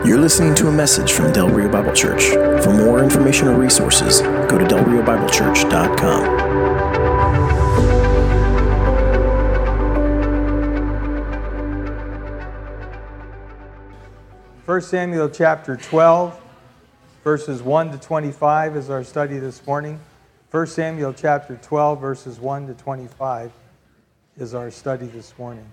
You're listening to a message from Del Rio Bible Church. For more information or resources, go to delriobiblechurch.com. 1 Samuel chapter 12, verses 1 to 25 is our study this morning. 1 Samuel chapter 12, verses 1 to 25 is our study this morning.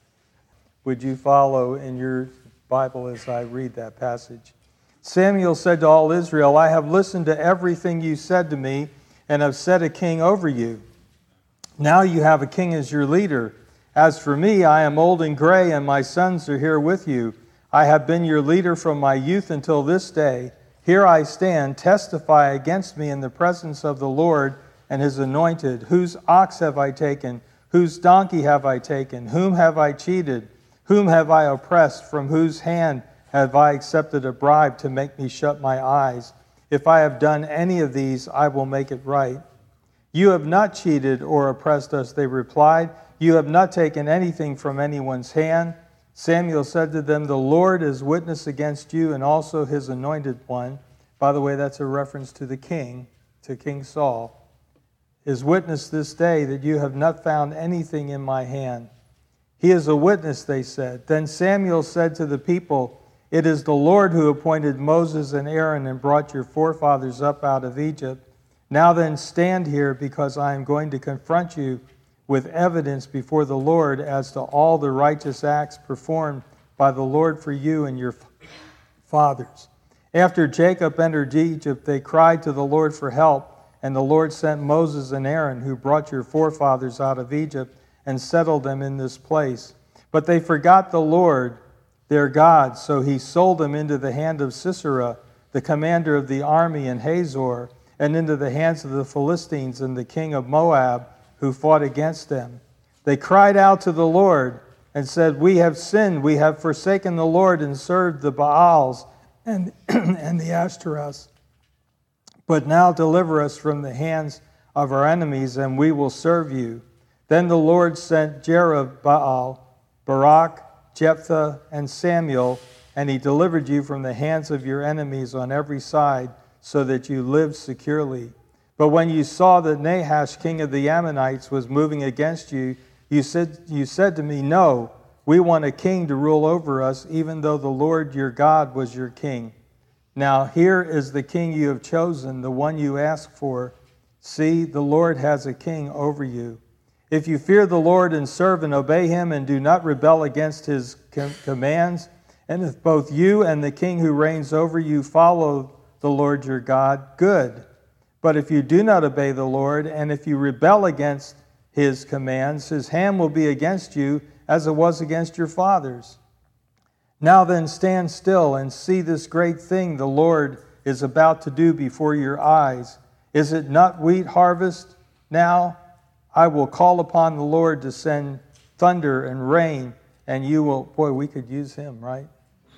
Would you follow in your Bible as I read that passage? Samuel said to all Israel, I have listened to everything you said to me and have set a king over you. Now you have a king as your leader. As for me, I am old and gray, and my sons are here with you. I have been your leader from my youth until this day. Here I stand, testify against me in the presence of the Lord and his anointed. Whose ox have I taken? Whose donkey have I taken? Whom have I cheated? Whom have I oppressed? From whose hand have I accepted a bribe to make me shut my eyes? If I have done any of these, I will make it right. You have not cheated or oppressed us, they replied. You have not taken anything from anyone's hand. Samuel said to them, the Lord is witness against you and also his anointed one. By the way, that's a reference to the king, to King Saul. Is witness this day that you have not found anything in my hand. He is a witness, they said. Then Samuel said to the people, it is the Lord who appointed Moses and Aaron and brought your forefathers up out of Egypt. Now then stand here, because I am going to confront you with evidence before the Lord as to all the righteous acts performed by the Lord for you and your fathers. After Jacob entered Egypt, they cried to the Lord for help, and the Lord sent Moses and Aaron, who brought your forefathers out of Egypt and settled them in this place. But they forgot the Lord, their God, so he sold them into the hand of Sisera, the commander of the army in Hazor, and into the hands of the Philistines and the king of Moab, who fought against them. They cried out to the Lord and said, we have sinned, we have forsaken the Lord and served the Baals and the Ashtoreths. But now deliver us from the hands of our enemies, and we will serve you. Then the Lord sent Jerubbaal, Barak, Jephthah, and Samuel, and he delivered you from the hands of your enemies on every side, so that you lived securely. But when you saw that Nahash, king of the Ammonites, was moving against you, you said to me, no, we want a king to rule over us, even though the Lord your God was your king. Now here is the king you have chosen, the one you asked for. See, the Lord has a king over you. If you fear the Lord and serve and obey him and do not rebel against his commands, and if both you and the king who reigns over you follow the Lord your God, good. But if you do not obey the Lord, and if you rebel against his commands, his hand will be against you as it was against your fathers. Now then stand still and see this great thing the Lord is about to do before your eyes. Is it not wheat harvest now? I will call upon the Lord to send thunder and rain, and you will... Boy, we could use him, right?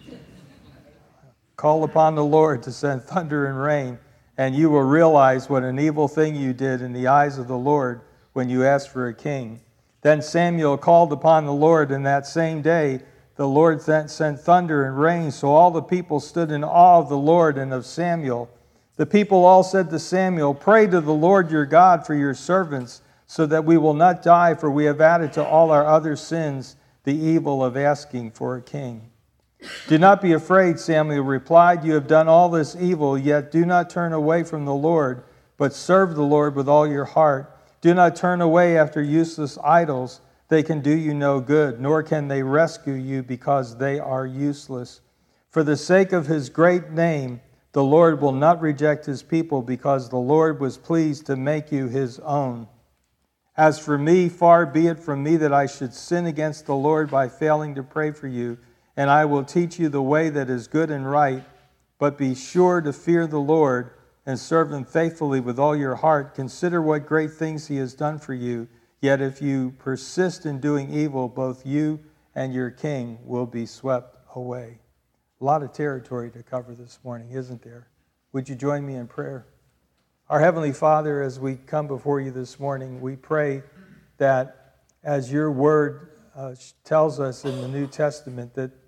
Call upon the Lord to send thunder and rain, and you will realize what an evil thing you did in the eyes of the Lord when you asked for a king. Then Samuel called upon the Lord, and that same day the Lord sent thunder and rain, so all the people stood in awe of the Lord and of Samuel. The people all said to Samuel, pray to the Lord your God for your servants, so that we will not die, for we have added to all our other sins the evil of asking for a king. Do not be afraid, Samuel replied. You have done all this evil, yet do not turn away from the Lord, but serve the Lord with all your heart. Do not turn away after useless idols. They can do you no good, nor can they rescue you, because they are useless. For the sake of his great name, the Lord will not reject his people, because the Lord was pleased to make you his own. As for me, far be it from me that I should sin against the Lord by failing to pray for you, and I will teach you the way that is good and right. But be sure to fear the Lord and serve him faithfully with all your heart. Consider what great things he has done for you. Yet if you persist in doing evil, both you and your king will be swept away. A lot of territory to cover this morning, isn't there? Would you join me in prayer? Our Heavenly Father, as we come before you this morning, we pray that as your word tells us in the New Testament, that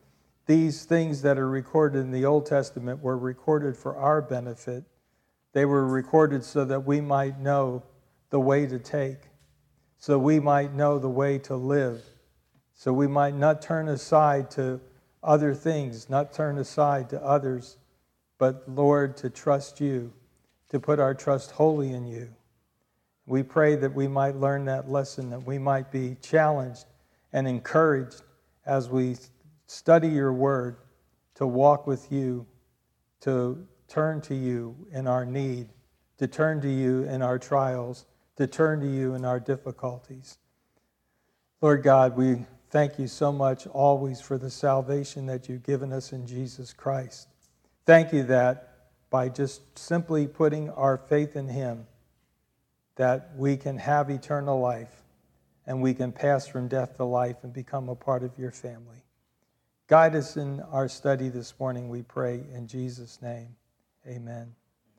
these things that are recorded in the Old Testament were recorded for our benefit. They were recorded so that we might know the way to take, so we might know the way to live, so we might not turn aside to other things, not turn aside to others, but, Lord, to trust you, to put our trust wholly in you. We pray that we might learn that lesson, that we might be challenged and encouraged as we study your word, to walk with you, to turn to you in our need, to turn to you in our trials, to turn to you in our difficulties. Lord God, we thank you so much always for the salvation that you've given us in Jesus Christ. Thank you that by just simply putting our faith in him, that we can have eternal life and we can pass from death to life and become a part of your family. Guide us in our study this morning, we pray, in Jesus' name. Amen.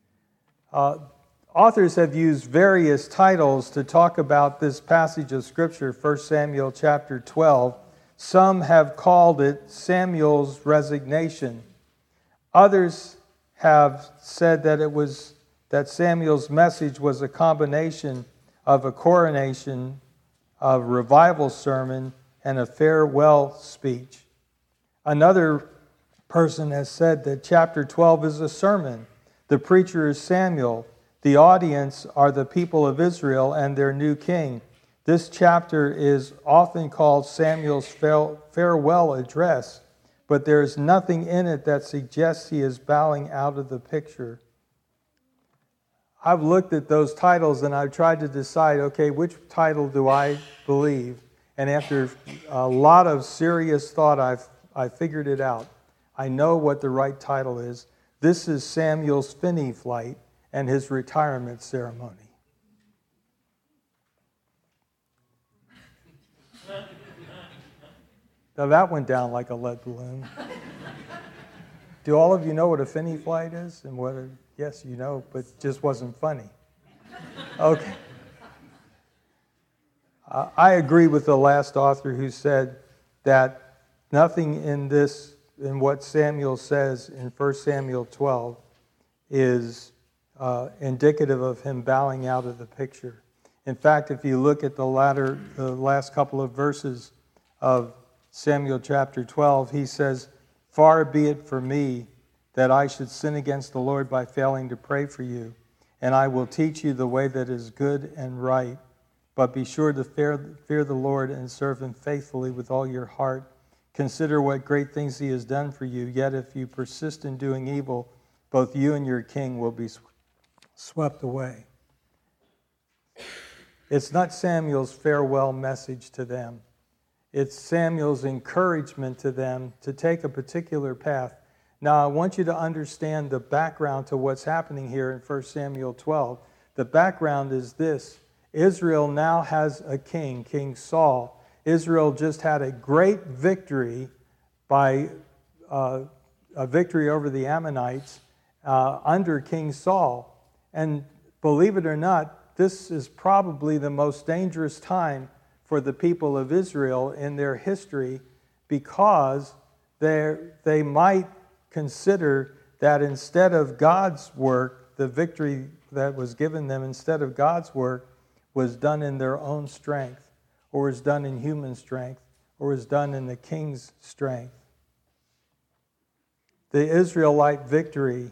Authors have used various titles to talk about this passage of Scripture, 1 Samuel chapter 12. Some have called it Samuel's resignation. Others have said that Samuel's message was a combination of a coronation, a revival sermon, and a farewell speech. Another person has said that chapter 12 is a sermon. The preacher is Samuel. The audience are the people of Israel and their new king. This chapter is often called Samuel's farewell address, but there is nothing in it that suggests he is bowing out of the picture. I've looked at those titles and I've tried to decide, okay, which title do I believe? And after a lot of serious thought, I figured it out. I know what the right title is. This is Samuel's Finney flight and his retirement ceremony. Now that went down like a lead balloon. Do all of you know what a Finney flight is? And what? Yes, you know, but it just wasn't funny. Okay. I agree with the last author who said that nothing in what Samuel says in 1 Samuel 12 is indicative of him bowing out of the picture. In fact, if you look at the last couple of verses of Samuel chapter 12, he says, "Far be it from me that I should sin against the Lord by failing to pray for you, and I will teach you the way that is good and right. But be sure to fear the Lord and serve him faithfully with all your heart. Consider what great things he has done for you. Yet if you persist in doing evil, both you and your king will be swept away." It's not Samuel's farewell message to them. It's Samuel's encouragement to them to take a particular path. Now, I want you to understand the background to what's happening here in 1 Samuel 12. The background is this. Israel now has a king, King Saul. Israel just had a great victory by a victory over the Ammonites under King Saul. And believe it or not, this is probably the most dangerous time for the people of Israel in their history, because they might consider that instead of God's work, the victory that was given them instead of God's work was done in their own strength, or was done in human strength, or was done in the king's strength. The Israelite victory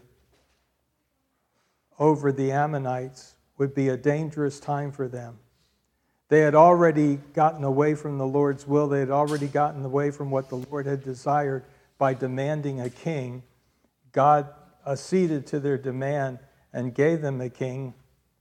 over the Ammonites would be a dangerous time for them. They had already gotten away from the Lord's will. They had already gotten away from what the Lord had desired by demanding a king. God acceded to their demand and gave them a king,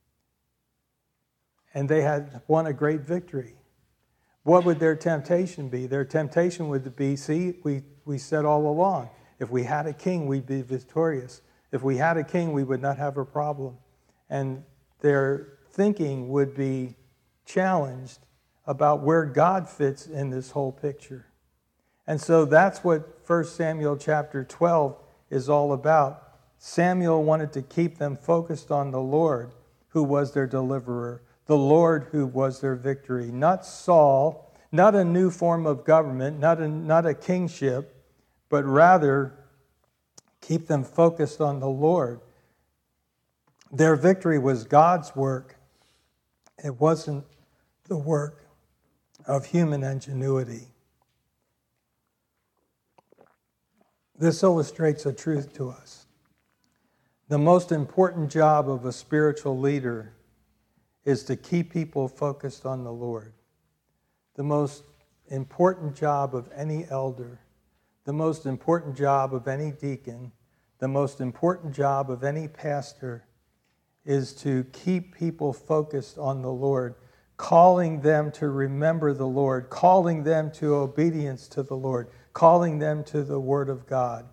and they had won a great victory. What would their temptation be? Their temptation would be, see, we said all along, if we had a king, we'd be victorious. If we had a king, we would not have a problem. And their thinking would be challenged about where God fits in this whole picture. And so that's what 1 Samuel chapter 12 is all about. Samuel wanted to keep them focused on the Lord, who was their deliverer, the Lord who was their victory, not Saul, not a new form of government, not a kingship, but rather keep them focused on the Lord. Their victory was God's work. It wasn't the work of human ingenuity. This illustrates a truth to us. The most important job of a spiritual leader is to keep people focused on the Lord. The most important job of any elder, the most important job of any deacon, the most important job of any pastor is to keep people focused on the Lord, calling them to remember the Lord, calling them to obedience to the Lord, calling them to the Word of God.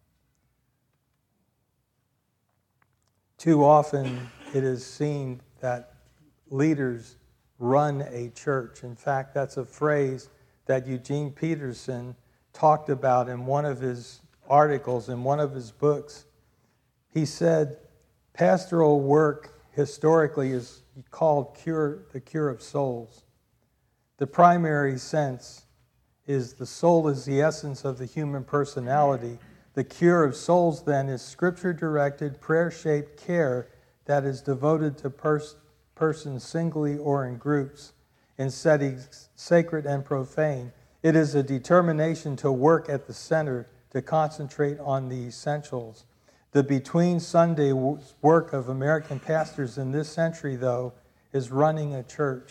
Too often it is seen that leaders run a church. In fact, that's a phrase that Eugene Peterson talked about in one of his articles, in one of his books. He said, pastoral work historically is called the cure of souls. The primary sense is the soul is the essence of the human personality. The cure of souls, then, is Scripture-directed, prayer-shaped care that is devoted to persons singly or in groups, in settings sacred and profane. It is a determination to work at the center, to concentrate on the essentials. The between Sunday work of American pastors in this century, though, is running a church.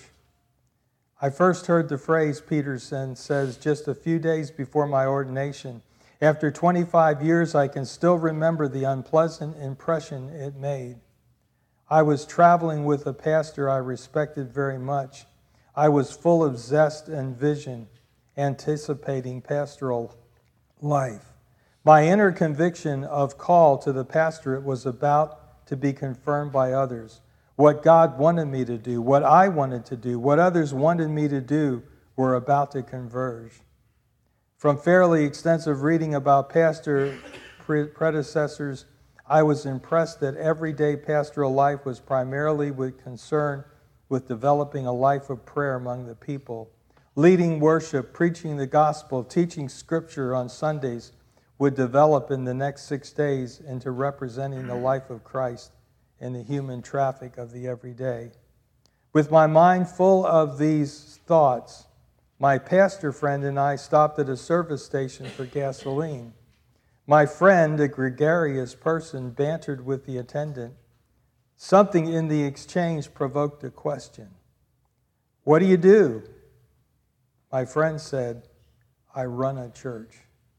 I first heard the phrase, Peterson says, just a few days before my ordination. After 25 years, I can still remember the unpleasant impression it made. I was traveling with a pastor I respected very much. I was full of zest and vision, anticipating pastoral life. My inner conviction of call to the pastorate was about to be confirmed by others. What God wanted me to do, what I wanted to do, what others wanted me to do were about to converge. From fairly extensive reading about pastor predecessors, I was impressed that everyday pastoral life was primarily concerned with developing a life of prayer among the people. Leading worship, preaching the gospel, teaching Scripture on Sundays would develop in the next 6 days into representing the life of Christ in the human traffic of the everyday. With my mind full of these thoughts, my pastor friend and I stopped at a service station for gasoline. My friend, a gregarious person, bantered with the attendant. Something in the exchange provoked a question. "What do you do?" My friend said, "I run a church."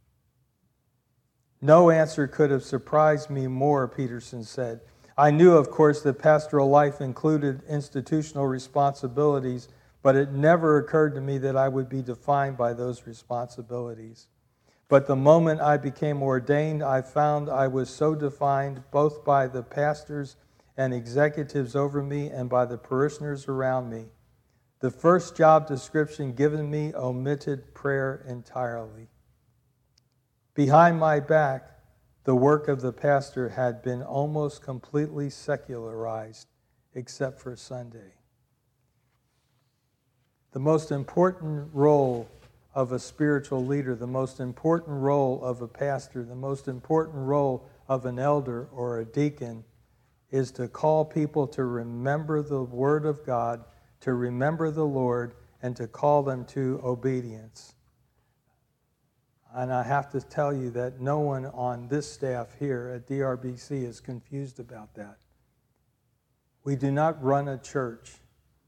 No answer could have surprised me more, Peterson said. I knew, of course, that pastoral life included institutional responsibilities, but it never occurred to me that I would be defined by those responsibilities. But the moment I became ordained, I found I was so defined both by the pastors and executives over me and by the parishioners around me. The first job description given me omitted prayer entirely. Behind my back, the work of the pastor had been almost completely secularized, except for Sunday. The most important role of a spiritual leader, the most important role of a pastor, the most important role of an elder or a deacon is to call people to remember the Word of God, to remember the Lord, and to call them to obedience. And I have to tell you that no one on this staff here at DRBC is confused about that. We do not run a church.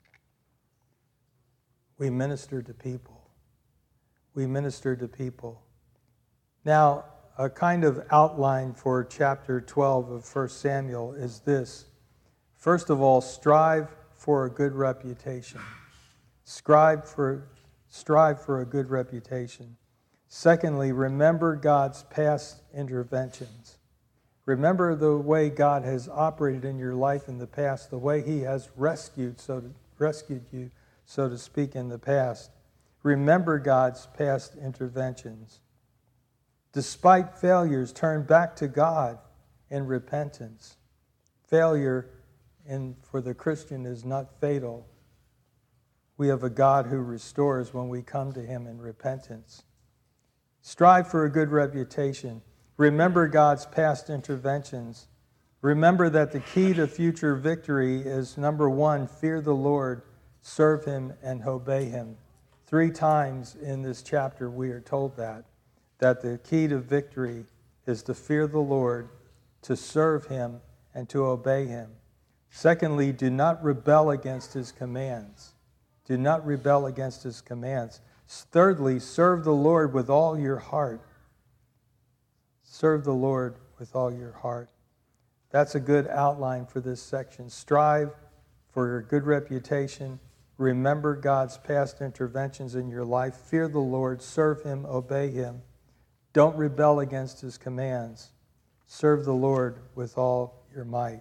We minister to people. We minister to people. Now, a kind of outline for chapter 12 of 1 Samuel is this. First of all, strive for a good reputation. Strive for a good reputation. Secondly, remember God's past interventions. Remember the way God has operated in your life in the past, the way He has rescued you, so to speak, in the past. Remember God's past interventions. Despite failures, turn back to God in repentance. Failure for the Christian is not fatal. We have a God who restores when we come to Him in repentance. Strive for a good reputation. Remember God's past interventions. Remember that the key to future victory is, number one, fear the Lord, serve him, and obey him. 3 times in this chapter we are told that the key to victory is to fear the Lord, to serve him, and to obey him. Secondly, do not rebel against his commands. Do not rebel against his commands. Thirdly, serve the Lord with all your heart. Serve the Lord with all your heart. That's a good outline for this section. Strive for a good reputation. Remember God's past interventions in your life. Fear the Lord. Serve him. Obey him. Don't rebel against his commands. Serve the Lord with all your might.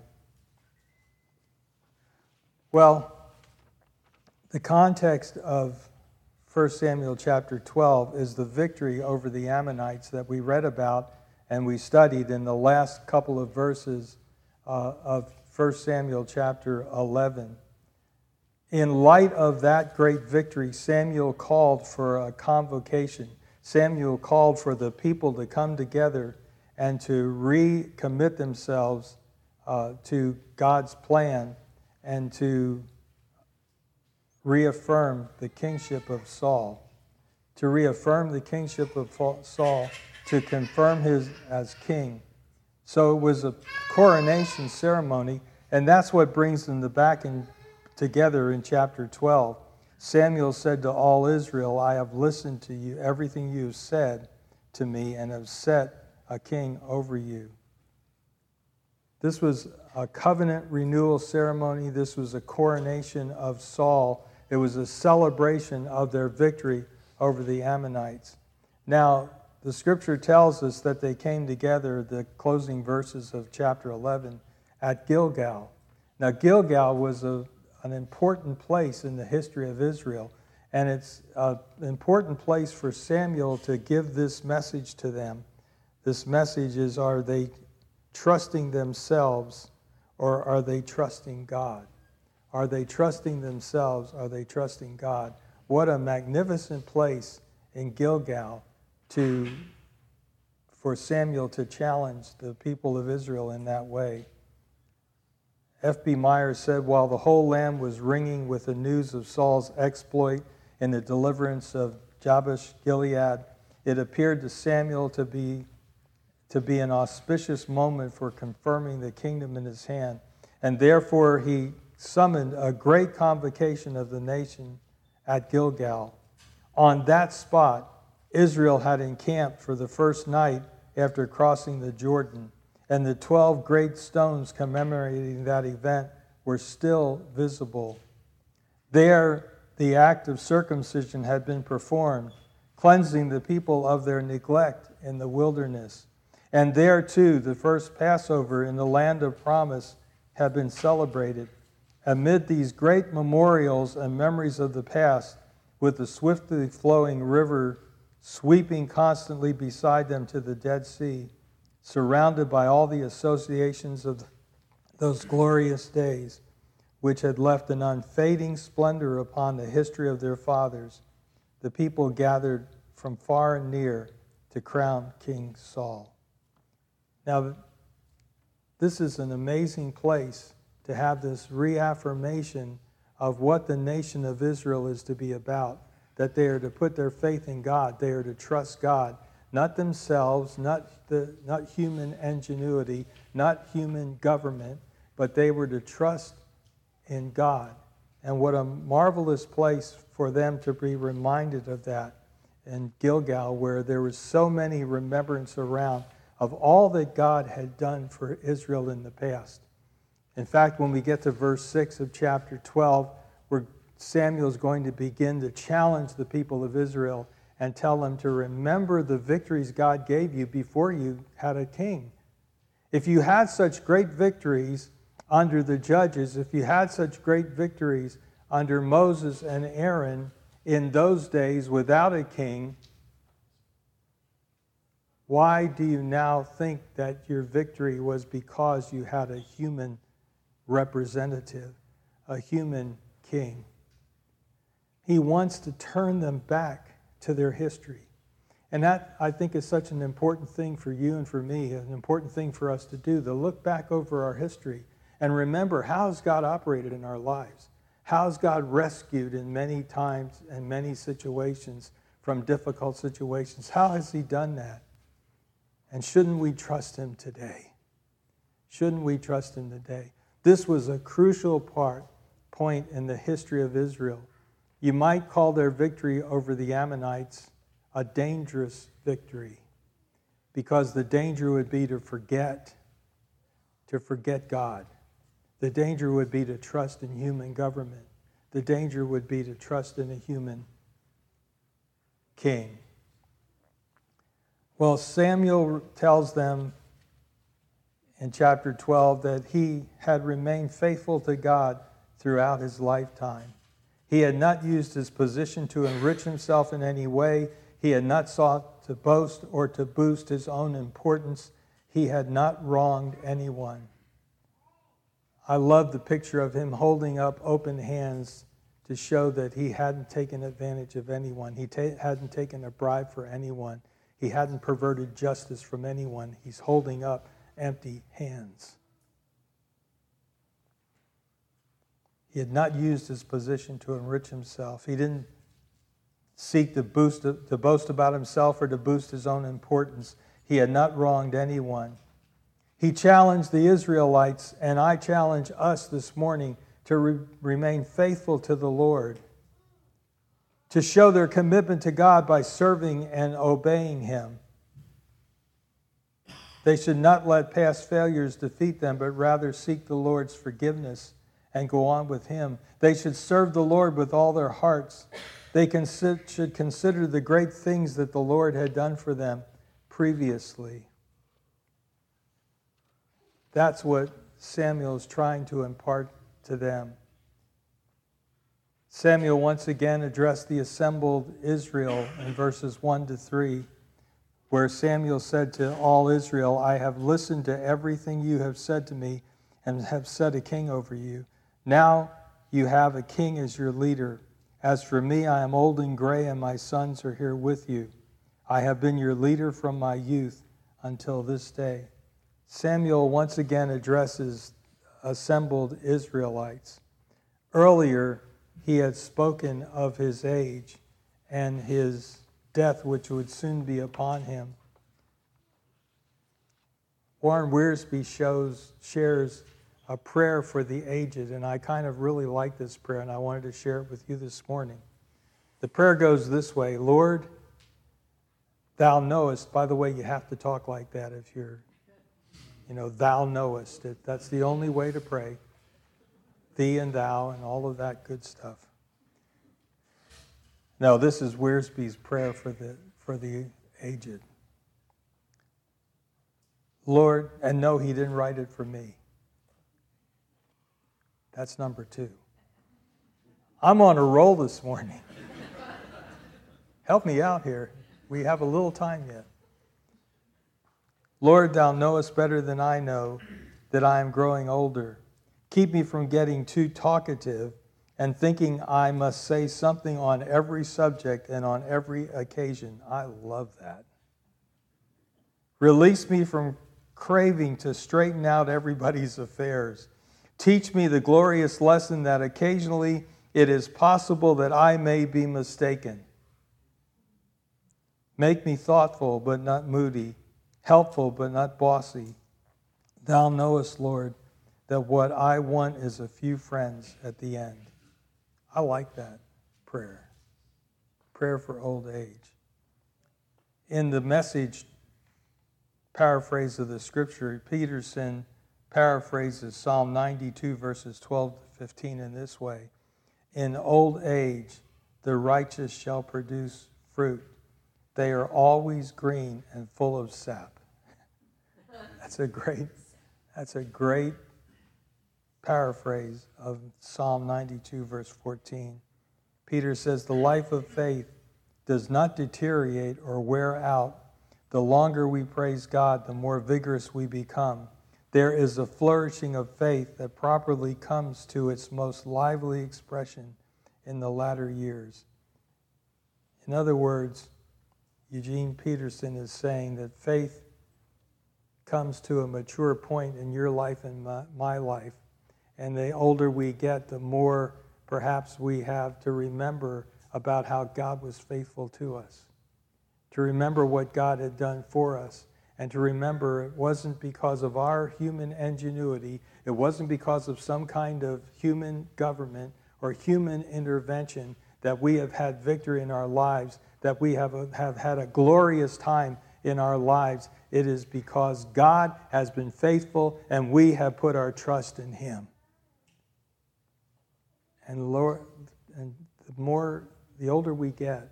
Well, the context of 1 Samuel chapter 12 is the victory over the Ammonites that we read about and we studied in the last couple of verses of 1 Samuel chapter 11. In light of that great victory, Samuel called for a convocation. Samuel called for the people to come together and to recommit themselves to God's plan and to reaffirm the kingship of Saul. To reaffirm the kingship of Saul, to confirm his as king. So it was a coronation ceremony, and that's what brings them back together in chapter 12. Samuel said to all Israel, I have listened to you, everything you have said to me, and have set a king over you. This was a covenant renewal ceremony. This was a coronation of Saul. It was a celebration of their victory over the Ammonites. Now, the scripture tells us that they came together, the closing verses of chapter 11, at Gilgal. Now, Gilgal was an important place in the history of Israel, and it's an important place for Samuel to give this message to them. This message is, are they trusting themselves or are they trusting God? Are they trusting themselves? Are they trusting God? What a magnificent place in Gilgal for Samuel to challenge the people of Israel in that way. F.B. Myers said, while the whole land was ringing with the news of Saul's exploit in the deliverance of Jabesh Gilead, it appeared to Samuel to be an auspicious moment for confirming the kingdom in his hand. And therefore he summoned a great convocation of the nation at Gilgal. On that spot, Israel had encamped for the first night after crossing the Jordan, and the 12 great stones commemorating that event were still visible. There, the act of circumcision had been performed, cleansing the people of their neglect in the wilderness. And there, too, the first Passover in the land of promise had been celebrated. Amid these great memorials and memories of the past, with the swiftly flowing river sweeping constantly beside them to the Dead Sea, surrounded by all the associations of those glorious days, which had left an unfading splendor upon the history of their fathers, the people gathered from far and near to crown King Saul. Now, this is an amazing place to have this reaffirmation of what the nation of Israel is to be about, that they are to put their faith in God, they are to trust God, not themselves, not human ingenuity, not human government, but they were to trust in God. And what a marvelous place for them to be reminded of that in Gilgal, where there was so many remembrance around of all that God had done for Israel in the past. In fact, when we get to verse 6 of chapter 12, where Samuel is going to begin to challenge the people of Israel and tell them to remember the victories God gave you before you had a king. If you had such great victories under the judges, if you had such great victories under Moses and Aaron in those days without a king, why do you now think that your victory was because you had a human representative, a human king? He wants to turn them back to their history. And that, I think, is such an important thing for you and for me, an important thing for us to do, to look back over our history and remember, how has God operated in our lives? How has God rescued in many times and many situations from difficult situations? How has he done that? And shouldn't we trust him today? Shouldn't we trust him today? This was a crucial point in the history of Israel. You might call their victory over the Ammonites a dangerous victory, because the danger would be to forget God. The danger would be to trust in human government. The danger would be to trust in a human king. Well, Samuel tells them in chapter 12 that he had remained faithful to God throughout his lifetime. He had not used his position to enrich himself in any way. He had not sought to boast or to boost his own importance. He had not wronged anyone. I love the picture of him holding up open hands to show that he hadn't taken advantage of anyone. He hadn't taken a bribe for anyone. He hadn't perverted justice from anyone. He's holding up empty hands. He had not used his position to enrich himself. He didn't seek to boast about himself or to boost his own importance. He had not wronged anyone. He challenged the Israelites, and I challenge us this morning to remain faithful to the Lord, to show their commitment to God by serving and obeying him. They should not let past failures defeat them, but rather seek the Lord's forgiveness and go on with him. They should serve the Lord with all their hearts. They should consider the great things that the Lord had done for them previously. That's what Samuel is trying to impart to them. Samuel once again addressed the assembled Israel in verses 1 to 3, where Samuel said to all Israel, I have listened to everything you have said to me and have set a king over you. Now you have a king as your leader. As for me, I am old and gray, and my sons are here with you. I have been your leader from my youth until this day. Samuel once again addresses assembled Israelites. Earlier, he had spoken of his age and his death, which would soon be upon him. Warren Wiersbe shares a prayer for the aged, and I kind of really like this prayer, and I wanted to share it with you this morning. The prayer goes this way: Lord, thou knowest. By the way, you have to talk like that if you're, thou knowest. That's the only way to pray. Thee and thou and all of that good stuff. No, this is Wiersbe's prayer for the aged. Lord, and no, he didn't write it for me. That's number 2. I'm on a roll this morning. Help me out here. We have a little time yet. Lord, thou knowest better than I know that I am growing older. Keep me from getting too talkative and thinking I must say something on every subject and on every occasion. I love that. Release me from craving to straighten out everybody's affairs. Teach me the glorious lesson that occasionally it is possible that I may be mistaken. Make me thoughtful but not moody, helpful but not bossy. Thou knowest, Lord, that what I want is a few friends at the end. I like that prayer. Prayer for old age. In the Message paraphrase of the scripture, Peterson paraphrases Psalm 92, verses 12 to 15 in this way: In old age, the righteous shall produce fruit. They are always green and full of sap. That's a great paraphrase of Psalm 92, verse 14. Peter says, the life of faith does not deteriorate or wear out. The longer we praise God, the more vigorous we become. There is a flourishing of faith that properly comes to its most lively expression in the latter years. In other words, Eugene Peterson is saying that faith comes to a mature point in your life and my life. And the older we get, the more perhaps we have to remember about how God was faithful to us, to remember what God had done for us, and to remember it wasn't because of our human ingenuity, it wasn't because of some kind of human government or human intervention that we have had victory in our lives, that we have had a glorious time in our lives. It is because God has been faithful and we have put our trust in Him. And Lord, and the older we get,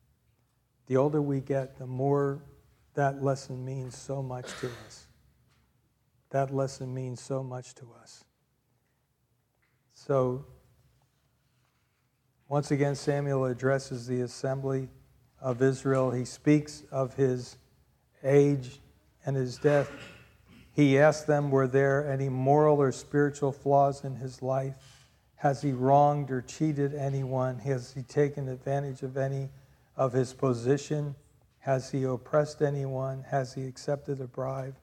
the more that lesson means so much to us. That lesson means so much to us. So, once again, Samuel addresses the assembly of Israel. He speaks of his age and his death. He asks them, were there any moral or spiritual flaws in his life? Has he wronged or cheated anyone? Has he taken advantage of any of his position? Has he oppressed anyone? Has he accepted a bribe?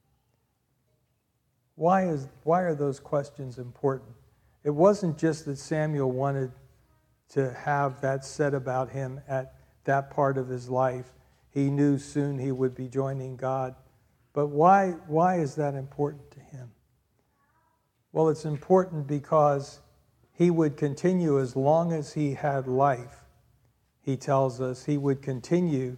Why are those questions important? It wasn't just that Samuel wanted to have that said about him at that part of his life. He knew soon he would be joining God. But why is that important to him? Well, it's important because he would continue as long as he had life. He tells us he would continue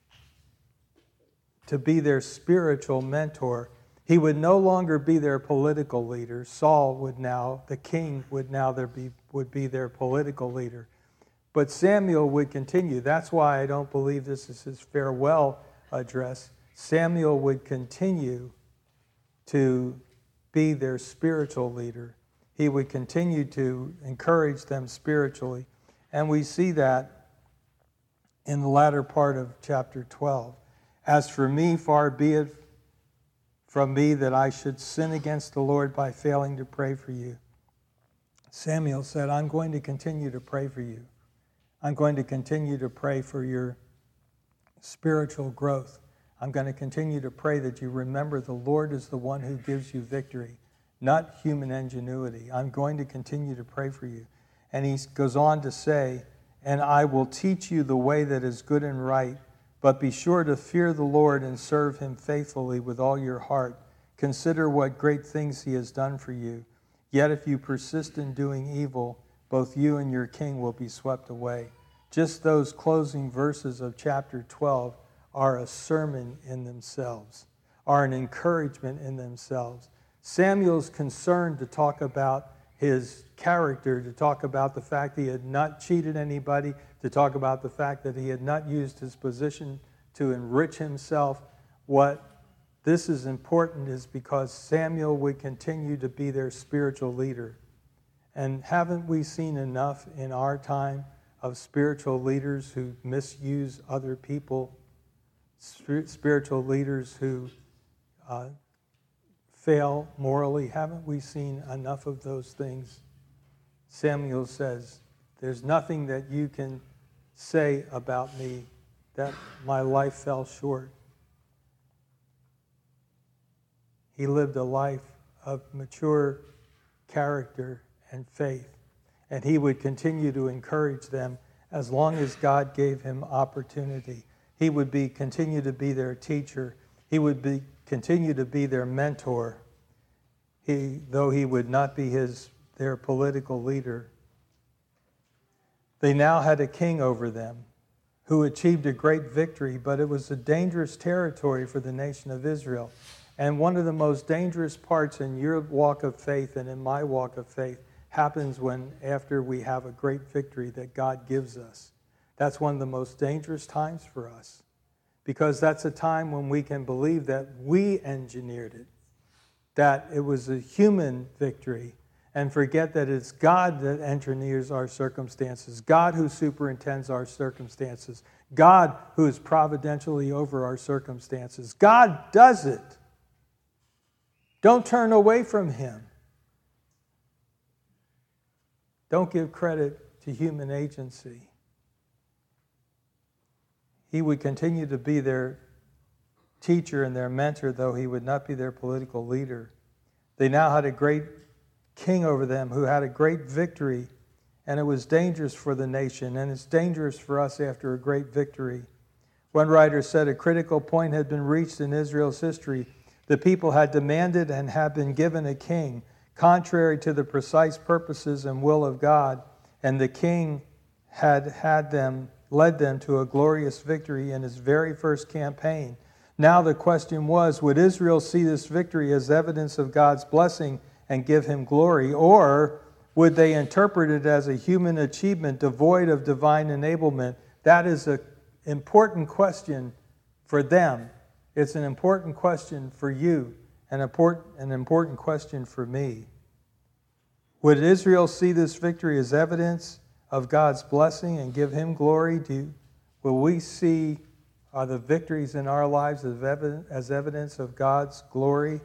to be their spiritual mentor. He would no longer be their political leader. Saul would now, the king would be their political leader. But Samuel would continue. That's why I don't believe this is his farewell address. Samuel would continue to be their spiritual leader. He would continue to encourage them spiritually. And we see that in the latter part of chapter 12. As for me, far be it from me that I should sin against the Lord by failing to pray for you. Samuel said, I'm going to continue to pray for you. I'm going to continue to pray for your spiritual growth. I'm going to continue to pray that you remember the Lord is the one who gives you victory, not human ingenuity. I'm going to continue to pray for you. And he goes on to say, and I will teach you the way that is good and right, but be sure to fear the Lord and serve him faithfully with all your heart. Consider what great things he has done for you. Yet if you persist in doing evil, both you and your king will be swept away. Just those closing verses of chapter 12 are a sermon in themselves, are an encouragement in themselves. Samuel's concerned to talk about his character, to talk about the fact that he had not cheated anybody, to talk about the fact that he had not used his position to enrich himself. What this is important is because Samuel would continue to be their spiritual leader. And haven't we seen enough in our time of spiritual leaders who misuse other people, spiritual leaders who fail morally? Haven't we seen enough of those things? Samuel says, there's nothing that you can say about me that my life fell short. He lived a life of mature character and faith, and he would continue to encourage them as long as God gave him opportunity. He would continue to be their teacher. He would continue to be their mentor, though he would not be their political leader. They now had a king over them who achieved a great victory, but it was a dangerous territory for the nation of Israel. And one of the most dangerous parts in your walk of faith and in my walk of faith happens after we have a great victory that God gives us. That's one of the most dangerous times for us, because that's a time when we can believe that we engineered it, that it was a human victory, and forget that it's God that engineers our circumstances, God who superintends our circumstances, God who is providentially over our circumstances. God does it. Don't turn away from him. Don't give credit to human agency. He would continue to be their teacher and their mentor, though he would not be their political leader. They now had a great king over them who had a great victory, and it was dangerous for the nation, and it's dangerous for us after a great victory. One writer said a critical point had been reached in Israel's history. The people had demanded and had been given a king, contrary to the precise purposes and will of God, and the king had led them to a glorious victory in his very first campaign. Now the question was, would Israel see this victory as evidence of God's blessing and give him glory, or would they interpret it as a human achievement devoid of divine enablement? That is an important question for them. It's an important question for you, an important question for me. Would Israel see this victory as evidence of God's blessing and give him glory? Will we see the victories in our lives as evidence of God's glory?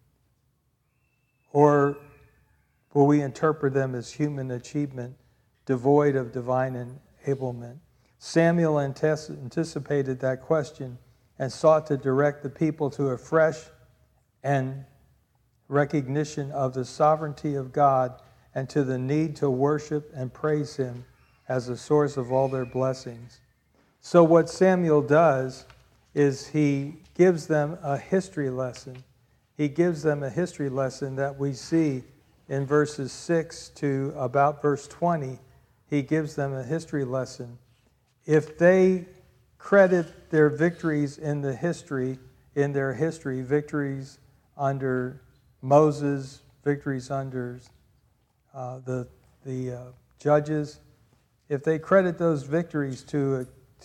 Or will we interpret them as human achievement, devoid of divine enablement? Samuel anticipated that question and sought to direct the people to a fresh and recognition of the sovereignty of God and to the need to worship and praise him as the source of all their blessings. So what Samuel does is he gives them a history lesson. He gives them a history lesson that we see in verses 6 to about verse 20. He gives them a history lesson. If they credit their victories in their history, victories under Moses, victories under the judges, if they credit those victories to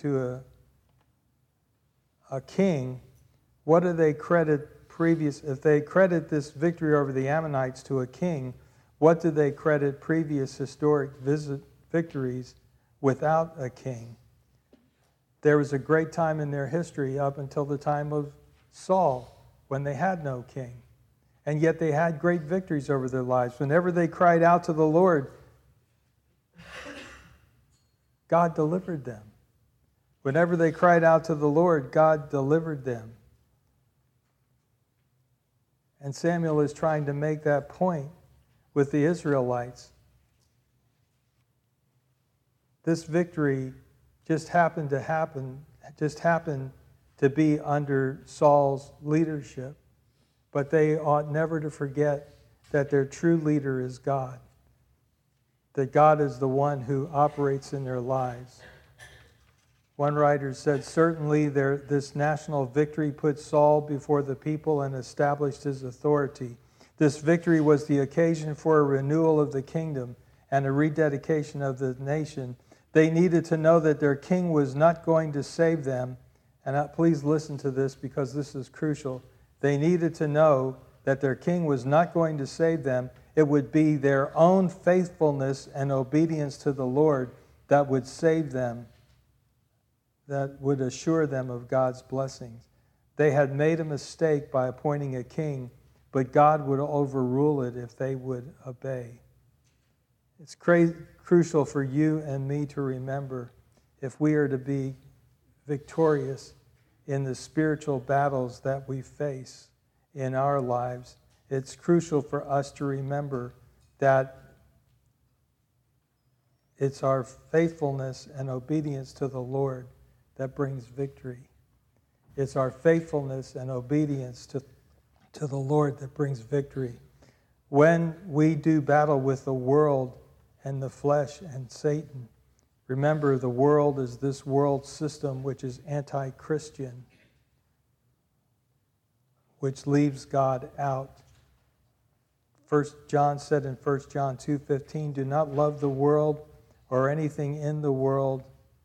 a king, what do they credit if they credit this victory over the Ammonites to a king, what do they credit previous historic victories without a king? There was a great time in their history up until the time of Saul when they had no king. And yet they had great victories over their lives. Whenever they cried out to the Lord, God delivered them. Whenever they cried out to the Lord, God delivered them. And Samuel is trying to make that point with the Israelites. This victory just happened to be under Saul's leadership. But they ought never to forget that their true leader is God. That God is the one who operates in their lives. One writer said, certainly this national victory put Saul before the people and established his authority. This victory was the occasion for a renewal of the kingdom and a rededication of the nation. They needed to know that their king was not going to save them. And please listen to this because this is crucial. They needed to know that their king was not going to save them. It would be their own faithfulness and obedience to the Lord that would save them, that would assure them of God's blessings. They had made a mistake by appointing a king, but God would overrule it if they would obey. It's crucial for you and me to remember, if we are to be victorious in the spiritual battles that we face in our lives, it's crucial for us to remember that it's our faithfulness and obedience to the Lord that brings victory. It's our faithfulness and obedience to the Lord that brings victory. When we do battle with the world and the flesh and Satan, remember the world is this world system which is anti-Christian, which leaves God out. John said in 1 John 2:15, do not love the world or anything in the world.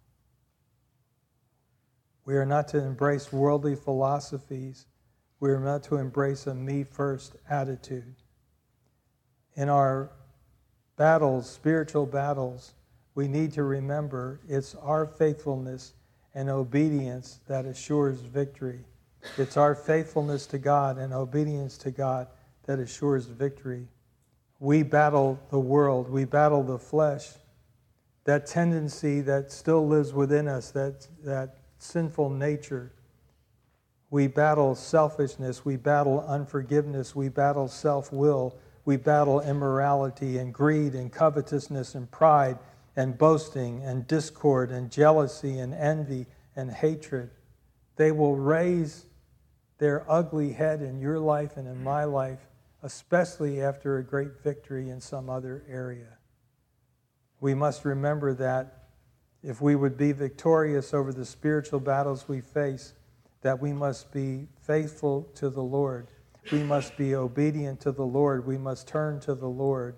We are not to embrace worldly philosophies. We are not to embrace a me-first attitude. In our battles, spiritual battles, we need to remember it's our faithfulness and obedience that assures victory. It's our faithfulness to God and obedience to God that assures victory. We battle the world. We battle the flesh. That tendency that still lives within us, that sinful nature. We battle selfishness, we battle unforgiveness, we battle self-will, we battle immorality and greed and covetousness and pride and boasting and discord and jealousy and envy and hatred. They will raise their ugly head in your life and in my life, especially after a great victory in some other area. We must remember that if we would be victorious over the spiritual battles we face, that we must be faithful to the Lord. We must be obedient to the Lord. We must turn to the Lord.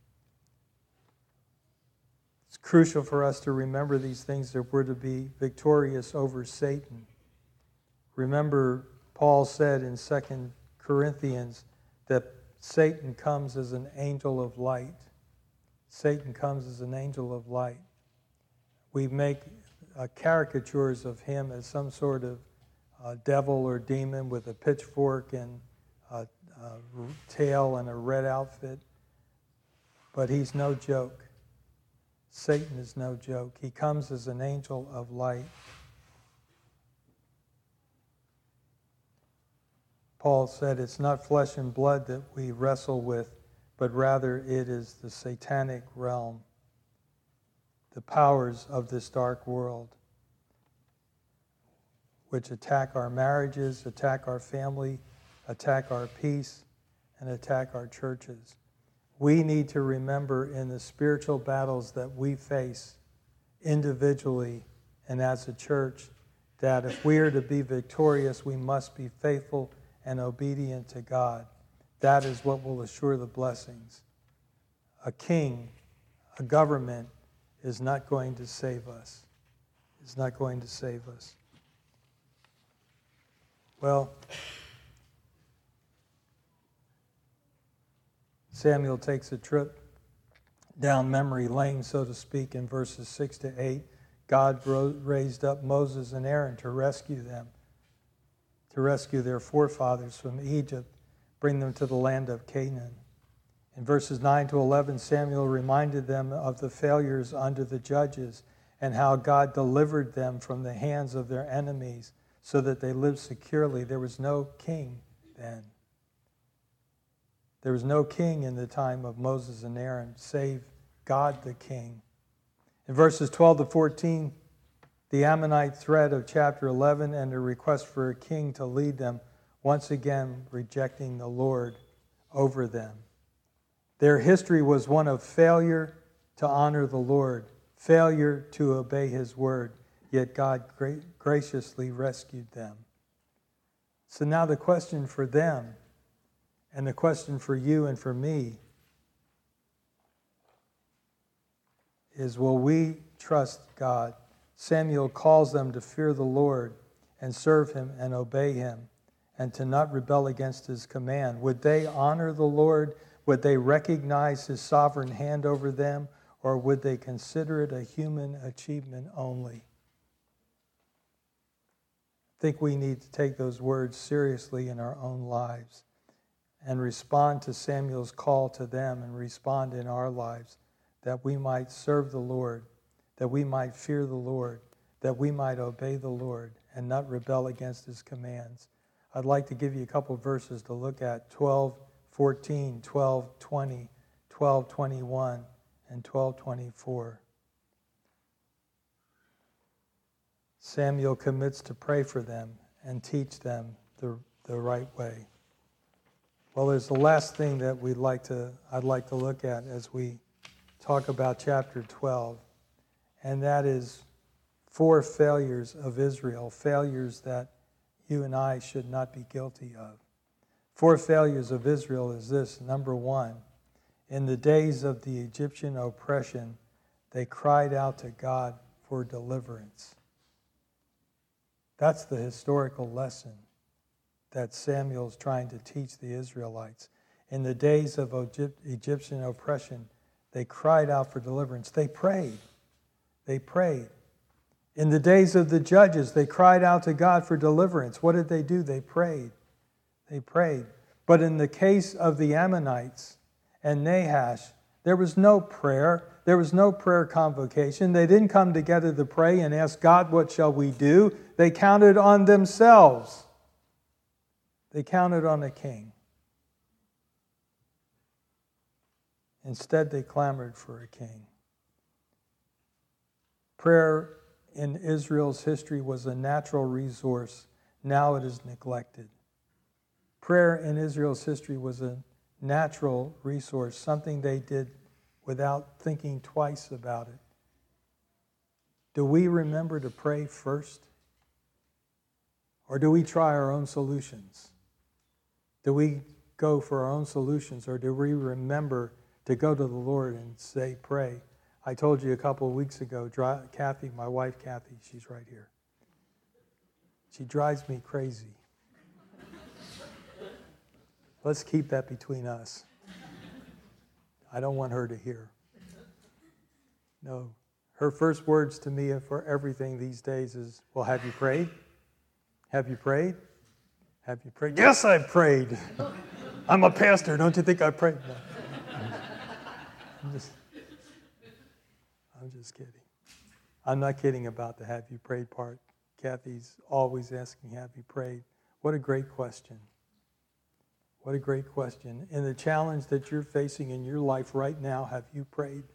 It's crucial for us to remember these things if we're to be victorious over Satan. Remember, Paul said in 2 Corinthians that Satan comes as an angel of light. Satan comes as an angel of light. We make caricatures of him as some sort of devil or demon with a pitchfork and a tail and a red outfit. But he's no joke. Satan is no joke. He comes as an angel of light. Paul said it's not flesh and blood that we wrestle with, but rather it is the satanic realm, the powers of this dark world, which attack our marriages, attack our family, attack our peace, and attack our churches. We need to remember in the spiritual battles that we face individually and as a church that if we are to be victorious, we must be faithful and obedient to God. That is what will assure the blessings. A king, a government, is not going to save us. It's not going to save us. Well, Samuel takes a trip down memory lane, so to speak, in verses 6 to 8. God raised up Moses and Aaron to rescue them, to rescue their forefathers from Egypt, bring them to the land of Canaan. In verses 9 to 11, Samuel reminded them of the failures under the judges and how God delivered them from the hands of their enemies so that they lived securely. There was no king then. There was no king in the time of Moses and Aaron, save God the King. In verses 12 to 14, the Ammonite threat of chapter 11 and a request for a king to lead them, once again rejecting the Lord over them. Their history was one of failure to honor the Lord, failure to obey his word, yet God graciously rescued them. So now the question for them, and the question for you and for me, is will we trust God? Samuel calls them to fear the Lord and serve him and obey him and to not rebel against his command. Would they honor the Lord? Would they recognize his sovereign hand over them? Or would they consider it a human achievement only? I think we need to take those words seriously in our own lives and respond to Samuel's call to them and respond in our lives that we might serve the Lord, that we might fear the Lord, that we might obey the Lord and not rebel against his commands. I'd like to give you a couple of verses to look at, 12:14, 12:20, 12:21, and 12:24. Samuel commits to pray for them and teach them the right way. Well, there's the last thing that I'd like to look at as we talk about chapter 12, and that is 4 failures of Israel, failures that you and I should not be guilty of. 4 failures of Israel is this. Number 1, in the days of the Egyptian oppression, they cried out to God for deliverance. That's the historical lesson that Samuel's trying to teach the Israelites. In the days of Egyptian oppression, they cried out for deliverance. They prayed. They prayed. In the days of the judges, they cried out to God for deliverance. What did they do? They prayed. They prayed. But in the case of the Ammonites and Nahash, there was no prayer. There was no prayer convocation. They didn't come together to pray and ask God, what shall we do? They counted on themselves. They counted on a king. Instead, they clamored for a king. Prayer in Israel's history was a natural resource. Now it is neglected. Prayer in Israel's history was a natural resource, something they did without thinking twice about it. Do we remember to pray first? Or do we try our own solutions? Do we go for our own solutions, or do we remember to go to the Lord and say, pray? I told you a couple of weeks ago, Kathy, my wife Kathy, she's right here. She drives me crazy. Let's keep that between us. I don't want her to hear. No. Her first words to me for everything these days is, well, have you prayed? Have you prayed? Have you prayed? Yes, I've prayed. I'm a pastor. Don't you think I prayed? No. I'm just kidding. I'm not kidding about the have you prayed part. Kathy's always asking, have you prayed? What a great question. What a great question. In the challenge that you're facing in your life right now, have you prayed?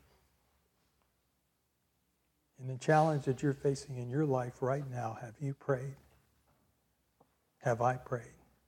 In the challenge that you're facing in your life right now, have you prayed? Have I prayed?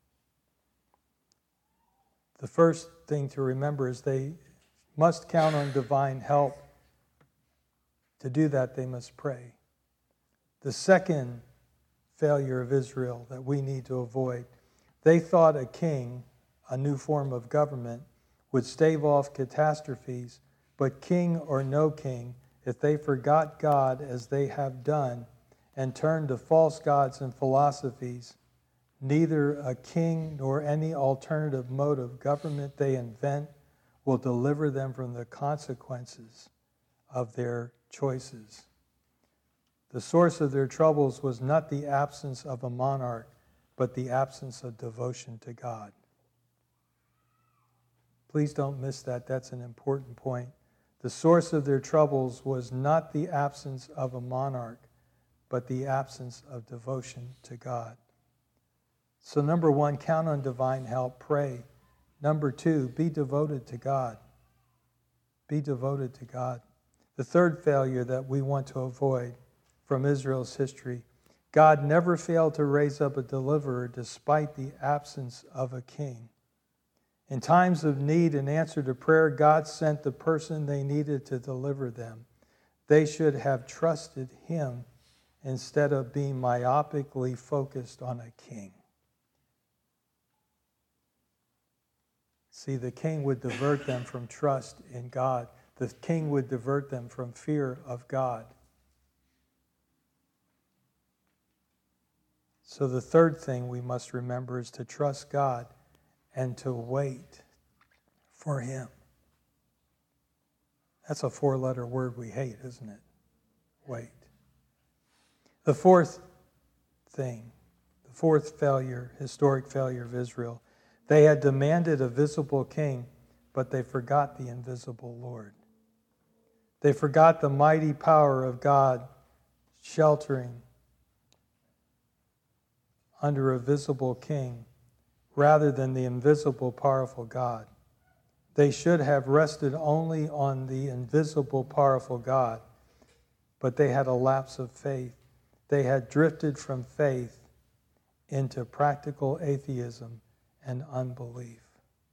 The first thing to remember is they must count on divine help. To do that, they must pray. The second failure of Israel that we need to avoid, they thought a king, a new form of government, would stave off catastrophes, but king or no king, if they forgot God as they have done and turned to false gods and philosophies, neither a king nor any alternative mode of government they invent will deliver them from the consequences of their choices. The source of their troubles was not the absence of a monarch, but the absence of devotion to God. Please don't miss that. That's an important point. The source of their troubles was not the absence of a monarch, but the absence of devotion to God. So number one, count on divine help, pray. Number two, be devoted to God. Be devoted to God. The third failure that we want to avoid from Israel's history, God never failed to raise up a deliverer despite the absence of a king. In times of need, in answer to prayer, God sent the person they needed to deliver them. They should have trusted him instead of being myopically focused on a king. See, the king would divert them from trust in God. The king would divert them from fear of God. So the third thing we must remember is to trust God and to wait for him. That's a 4-letter word we hate, isn't it? Wait. The fourth thing, the fourth failure, historic failure of Israel, they had demanded a visible king, but they forgot the invisible Lord. They forgot the mighty power of God sheltering under a visible king rather than the invisible, powerful God. They should have rested only on the invisible, powerful God, but they had a lapse of faith. They had drifted from faith into practical atheism and unbelief.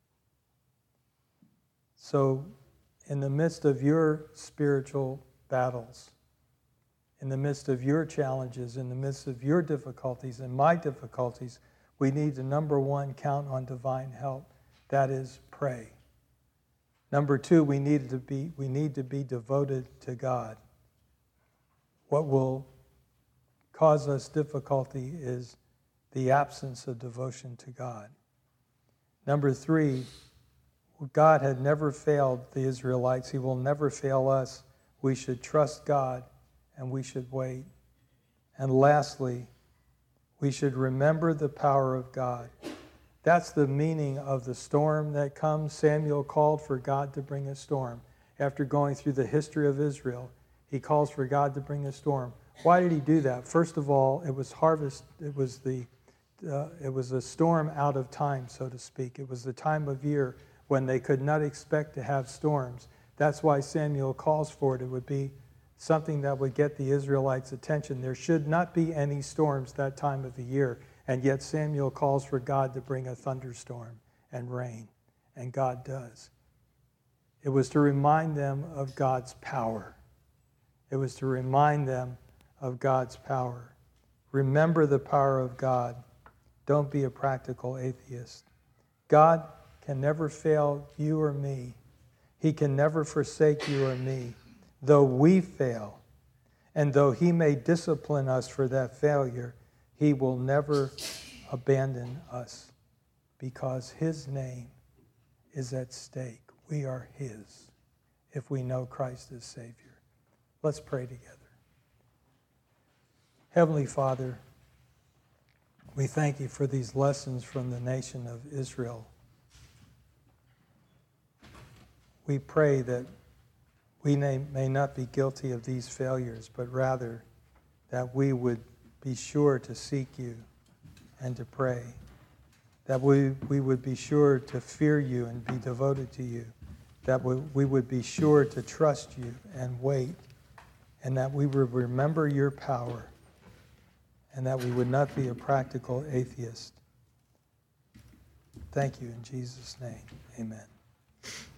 So, in the midst of your spiritual battles, in the midst of your challenges, in the midst of your difficulties and my difficulties, we need to, number one, count on divine help. That is, pray. Number two, we need to be devoted to God. What will cause us difficulty is the absence of devotion to God. Number three, God had never failed the Israelites. He will never fail us. We should trust God and we should wait. And lastly, we should remember the power of God. That's the meaning of the storm that comes. Samuel called for God to bring a storm. after going through the history of Israel, he calls for God to bring a storm. Why did he do that? First of all, it was harvest. It was a storm out of time, so to speak. It was the time of year when they could not expect to have storms. That's why Samuel calls for it. It would be something that would get the Israelites' attention. There should not be any storms that time of the year, and yet Samuel calls for God to bring a thunderstorm and rain, and God does. It was to remind them of God's power. It was to remind them of God's power. Remember the power of God. Don't be a practical atheist. God can never fail you or me. He can never forsake you or me. Though we fail, and though he may discipline us for that failure, he will never abandon us because his name is at stake. We are his if we know Christ as Savior. Let's pray together. Heavenly Father, we thank you for these lessons from the nation of Israel. We pray that we may not be guilty of these failures, but rather that we would be sure to seek you and to pray, that we would be sure to fear you and be devoted to you, that we would be sure to trust you and wait, and that we would remember your power, and that we would not be a practical atheist. Thank you in Jesus' name. Amen.